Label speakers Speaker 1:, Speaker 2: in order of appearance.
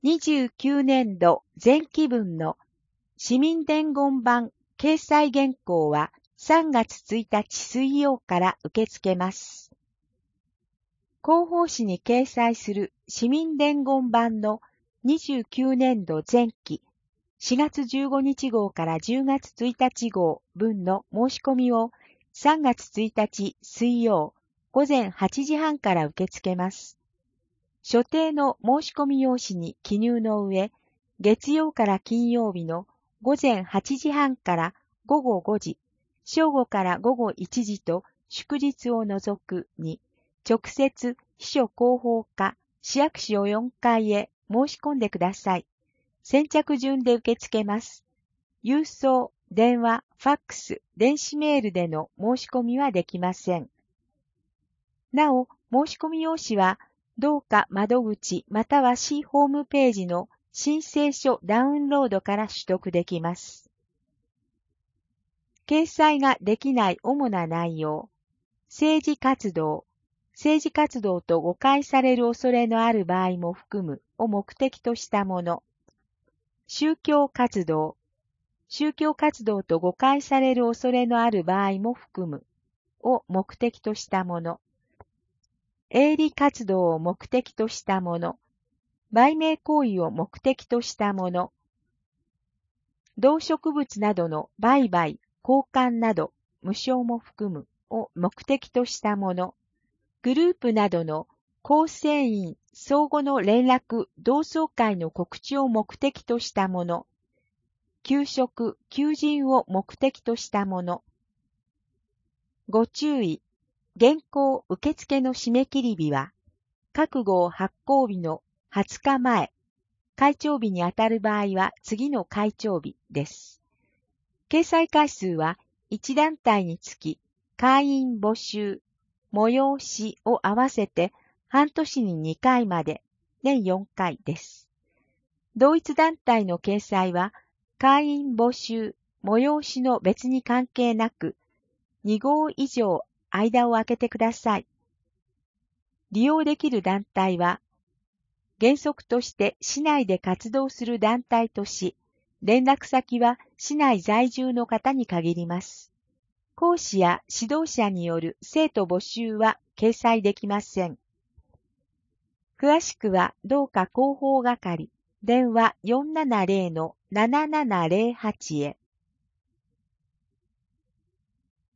Speaker 1: 29年度前期分の市民伝言版掲載原稿は3月1日水曜から受け付けます。広報誌に掲載する市民伝言版の29年度前期4月15日号から10月1日号分の申し込みを3月1日水曜午前8時半から受け付けます。所定の申し込み用紙に記入の上、月曜から金曜日の午前8時半から午後5時、正午から午後1時と祝日を除くに、直接秘書広報課市役所4階へ申し込んでください。先着順で受け付けます。郵送、電話、ファックス、電子メールでの申し込みはできません。なお、申し込み用紙は、どうか窓口または市ホームページの申請書ダウンロードから取得できます。掲載ができない主な内容、政治活動と誤解される恐れのある場合も含むを目的としたもの、宗教活動と誤解される恐れのある場合も含むを目的としたもの、営利活動を目的としたもの、売名行為を目的としたもの、動植物などの売買、交換など無償も含むを目的としたもの、グループなどの構成員相互の連絡、同窓会の告知を目的としたもの、給食、求人を目的としたもの。ご注意、原稿受付の締め切り日は、各号発行日の20日前、開帳日にあたる場合は次の開帳日です。掲載回数は1団体につき、会員募集、催しを合わせて半年に2回まで、年4回です。同一団体の掲載は、会員募集、催しの別に関係なく、2号以上間を空けてください。利用できる団体は、原則として市内で活動する団体とし、連絡先は市内在住の方に限ります。講師や指導者による生徒募集は掲載できません。詳しくはどうか広報係、電話470-7708へ。